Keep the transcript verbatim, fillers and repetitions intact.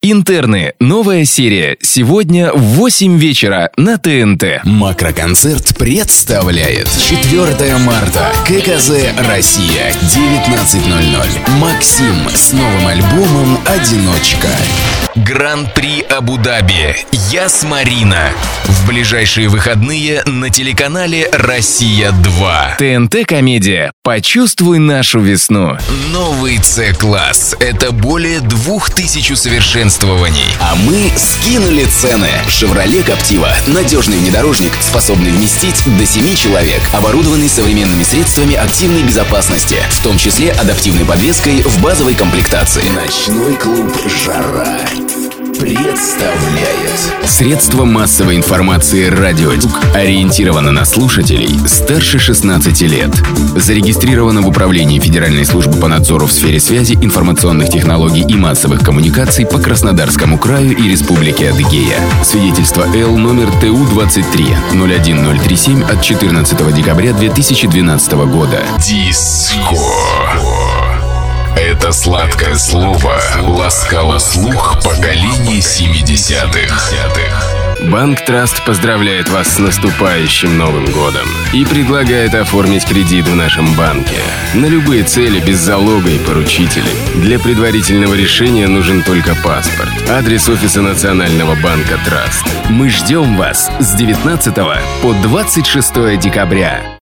Интерны. Новая серия. Сегодня в восемь вечера на ТНТ. Макроконцерт представляет четвёртого марта. ККЗ «Россия». девятнадцать ноль ноль. Максим с новым альбомом «Одиночка». Гран-при Абу-Даби. Яс Марина. В ближайшие выходные на телеканале «Россия-два». ТНТ-комедия «Почувствуй нашу весну». Новый С-класс. Это более двух тысяч усовершенствований. А мы скинули цены. «Шевроле Коптива». Надежный внедорожник, способный вместить до семи человек. Оборудованный современными средствами активной безопасности, в том числе адаптивной подвеской в базовой комплектации. Ночной клуб «Жара» представляет. Средство массовой информации «Радио» ориентировано на слушателей старше шестнадцати лет. Зарегистрировано в Управлении Федеральной службы по надзору в сфере связи, информационных технологий и массовых коммуникаций по Краснодарскому краю и Республике Адыгея. Свидетельство Л номер Т У двадцать три ноль один ноль три семь от четырнадцатого декабря две тысячи двенадцатого года. Диско. Это сладкое слово ласкало слух поколений семидесятых. Банк Траст поздравляет вас с наступающим Новым годом и предлагает оформить кредит в нашем банке на любые цели без залога и поручителей. Для предварительного решения нужен только паспорт. Адрес офиса Национального банка Траст. Мы ждем вас с девятнадцатого по двадцать шестое декабря.